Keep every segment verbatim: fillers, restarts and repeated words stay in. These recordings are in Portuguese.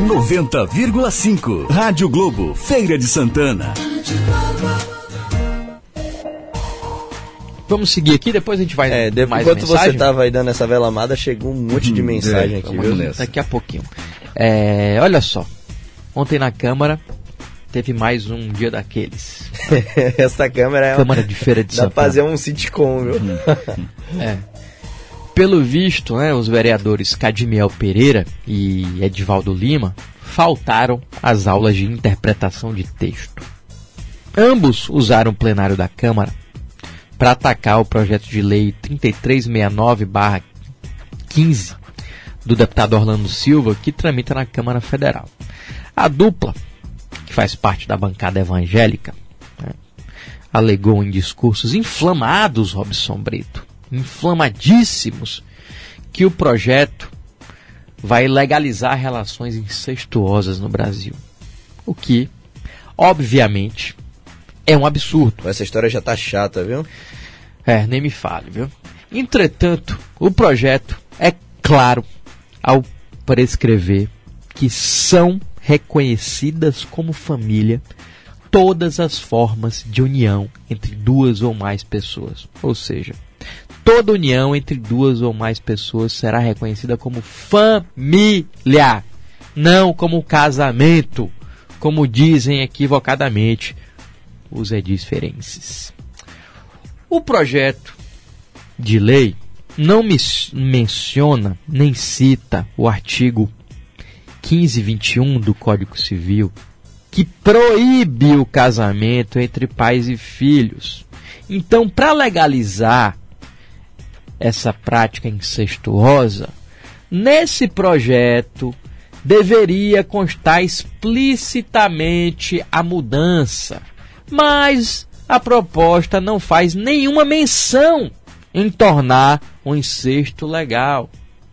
noventa vírgula cinco. Rádio Globo, Feira de Santana. Vamos seguir aqui, depois a gente vai é, depois, mais enquanto mensagem. você estava aí dando essa vela amada, chegou um monte de mensagem é, aqui, viu? Nessa. Daqui a pouquinho. É, olha só, ontem na Câmara teve mais um dia daqueles. Essa Câmara é Câmara de Feira de Santana. Dá pra fazer um sitcom, viu? É. Pelo visto, né, os vereadores Cadimiel Pereira e Edivaldo Lima faltaram às aulas de interpretação de texto. Ambos usaram o plenário da Câmara para atacar o projeto de lei trinta e três sessenta e nove barra quinze do deputado Orlando Silva, que tramita na Câmara Federal. A dupla, que faz parte da bancada evangélica, né, alegou em discursos inflamados, Robson Brito, inflamadíssimos, que o projeto vai legalizar relações incestuosas no Brasil. O que, obviamente, é um absurdo. Essa história já tá chata, viu? É, nem me fale, viu? Entretanto, o projeto é claro ao prescrever que são reconhecidas como família todas as formas de união entre duas ou mais pessoas. Ou seja, toda união entre duas ou mais pessoas será reconhecida como família, não como casamento, como dizem equivocadamente os edisferenses. O projeto de lei não me menciona nem cita o artigo quinze vinte e um do Código Civil, que proíbe o casamento entre pais e filhos. Então, para legalizar essa prática incestuosa, nesse projeto deveria constar explicitamente a mudança, mas a proposta não faz nenhuma menção em tornar o incesto legal.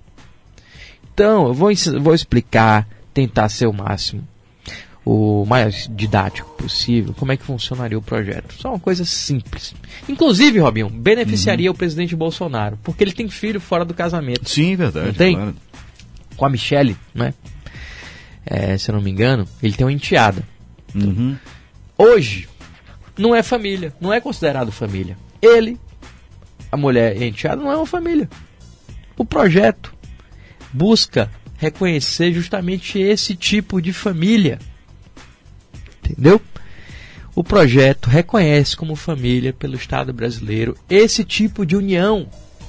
Então, eu vou, vou explicar, tentar ser o máximo, o mais didático possível, como é que funcionaria o projeto. Só uma coisa simples. Inclusive, Robinho, beneficiaria uhum. o presidente Bolsonaro, porque ele tem filho fora do casamento. Sim, verdade. Não tem? Claro. Com a Michele, né? É, se eu não me engano, ele tem uma enteada. Uhum. Hoje, não é família, não é considerado família. Ele, a mulher e a enteada, não é uma família. O projeto busca reconhecer justamente esse tipo de família. Entendeu? O projeto reconhece como família pelo Estado brasileiro esse tipo de união.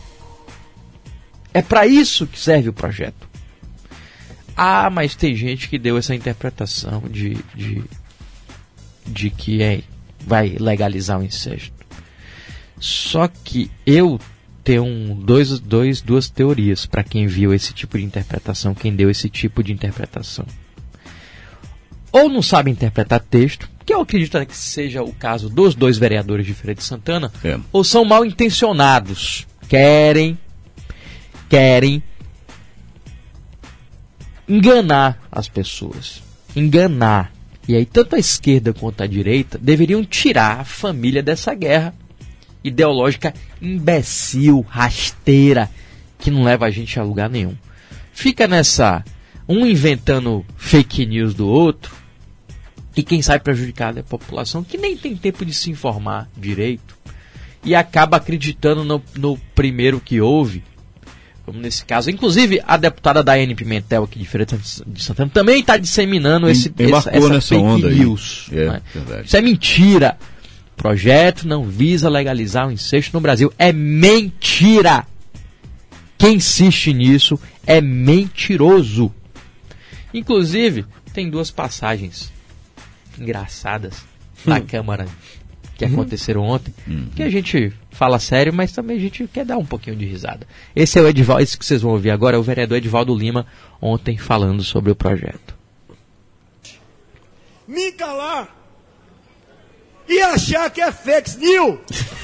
É para isso que serve o projeto. Ah, mas tem gente que deu essa interpretação de, de, de que é, vai legalizar o incesto. Só que eu tenho um, dois, dois, duas teorias para quem viu esse tipo de interpretação, quem deu esse tipo de interpretação. Ou não sabe interpretar texto, que eu acredito que seja o caso dos dois vereadores de Feira de Santana, é. ou são mal intencionados, querem, querem enganar as pessoas, enganar. E aí tanto a esquerda quanto a direita deveriam tirar a família dessa guerra ideológica imbecil, rasteira, que não leva a gente a lugar nenhum. Fica nessa, um inventando fake news do outro, e quem sai prejudicado é a população, que nem tem tempo de se informar direito, e acaba acreditando no, no primeiro que ouve, como nesse caso. Inclusive, a deputada Daiane Pimentel, aqui de Feira de Santana, também está disseminando esse, essa, essa fake onda news. É, né? verdade. Isso é mentira. O projeto não visa legalizar o incesto no Brasil. É mentira. Quem insiste nisso é mentiroso. Inclusive, tem duas passagens engraçadas na hum. Câmara que hum. aconteceram ontem, hum. que a gente fala sério, mas também a gente quer dar um pouquinho de risada. Esse é o Edivaldo, esse que vocês vão ouvir agora é o vereador Edivaldo Lima, ontem falando sobre o projeto. Me calar e achar que é fake news.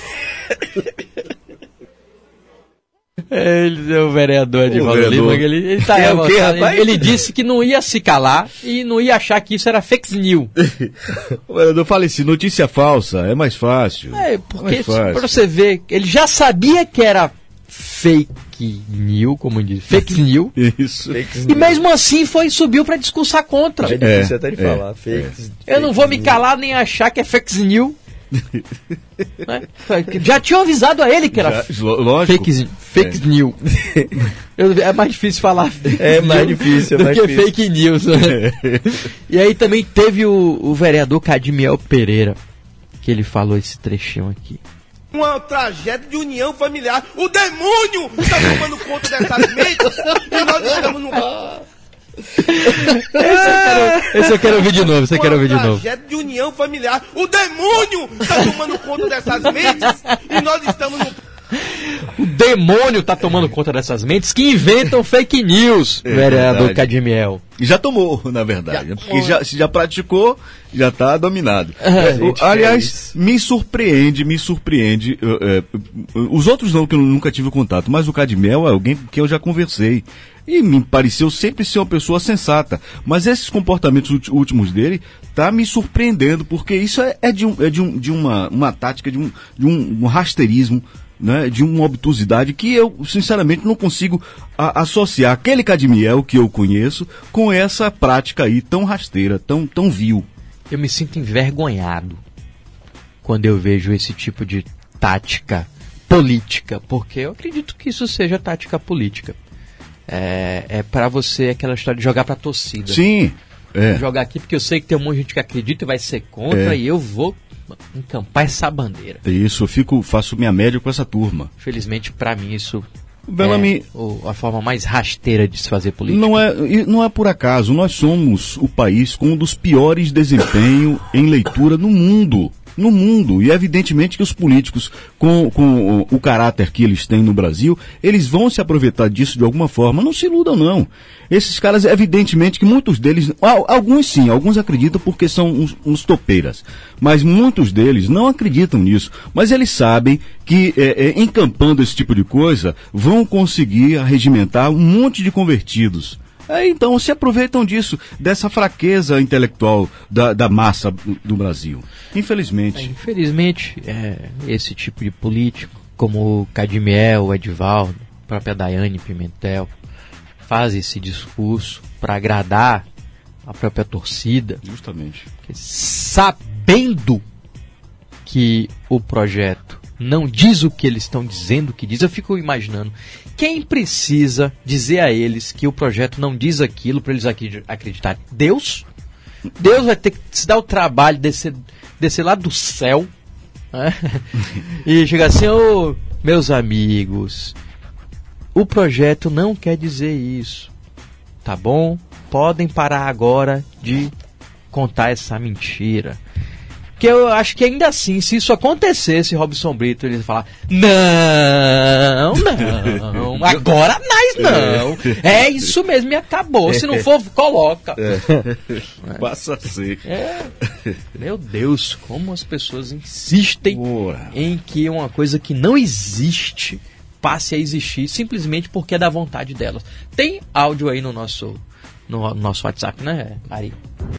Ele é o vereador de Valdo Lima, ele, ele, tá é o quê, rapaz? ele, ele disse que não ia se calar e não ia achar que isso era fake news. O vereador fala assim, notícia falsa, é mais fácil. É, porque mais fácil. pra você ver, ele já sabia que era fake news, como diz, fake news. Isso. E mesmo assim foi subiu para discursar contra. É difícil até de é, falar. Fake, é. Eu não vou me calar nem achar que é fake news. Né? Já tinham avisado a ele que era Já, lógico. fake, fake é. news. Eu, é mais difícil falar fake É mais difícil, é do mais que difícil. fake news. Né? É. E aí também teve o, o vereador Cadmiel Pereira, que ele falou esse trechinho aqui. Uma tragédia de união familiar. O demônio está tomando conta dessas mentes e nós estamos no... Esse eu quero, esse eu quero ouvir de novo, esse eu quero ouvir de novo. Uma tragédia de união familiar. O demônio está tomando conta dessas mentes e nós estamos no... O demônio está tomando conta dessas mentes que inventam fake news, É vereador verdade. Cadmiel. E já tomou, na verdade. Já Porque tomou. já, se já praticou, já está dominado. É, É, o- gente, aliás, me surpreende, me surpreende. uh, é, uh, os outros não, que eu nunca tive contato, mas o Cadmiel é alguém que eu já conversei. E me pareceu sempre ser uma pessoa sensata. Mas esses comportamentos ulti- últimos dele tá me surpreendendo, porque isso é, é de, um, é de, um, de uma, uma tática, de um, de um, um rasteirismo, né, de uma obtusidade que eu, sinceramente, não consigo a, associar aquele Cadmiel que eu conheço com essa prática aí tão rasteira, tão, tão vil. Eu me sinto envergonhado quando eu vejo esse tipo de tática política, porque eu acredito que isso seja tática política. É, é para você aquela história de jogar pra torcida. Sim, é. Jogar aqui porque eu sei que tem um monte de gente que acredita e vai ser contra É. e eu vou encampar essa bandeira. Isso, eu fico, faço minha média com essa turma. Felizmente, pra mim, isso Bellamy, é o- a forma mais rasteira de se fazer política. Não é, e não é por acaso, nós somos o país com um dos piores desempenhos em leitura no mundo. No mundo. E evidentemente que os políticos, com, com o, o caráter que eles têm no Brasil, eles vão se aproveitar disso de alguma forma. Não se iludam, não. Esses caras, evidentemente que muitos deles, al- alguns sim, alguns acreditam porque são uns, uns topeiras. Mas muitos deles não acreditam nisso. Mas eles sabem que, é, é, encampando esse tipo de coisa, vão conseguir arregimentar um monte de convertidos. É, então se aproveitam disso, dessa fraqueza intelectual da, da massa do, do Brasil. É, Infelizmente. infelizmente, é, esse tipo de político, como o Cadmiel, o Edivaldo, a própria Daiane Pimentel, faz esse discurso para agradar a própria torcida, Justamente. sabendo que o projeto não diz o que eles estão dizendo que diz. Eu fico imaginando quem precisa dizer a eles que o projeto não diz aquilo para eles acredi- acreditarem. Deus? Deus vai ter que se dar o trabalho de descer, descer lá do céu, né? E chegar assim: ô, meus amigos, o projeto não quer dizer isso, tá bom? Podem parar agora de contar essa mentira. Que eu acho que ainda assim, se isso acontecesse, Robson Brito, ele ia falar: não, não, agora nós não. É isso mesmo e acabou. Se não for, coloca. Passa a ser. É. Meu Deus, como as pessoas insistem Boa. em que uma coisa que não existe passe a existir simplesmente porque é da vontade delas. Tem áudio aí no nosso, no nosso WhatsApp, né, Ari?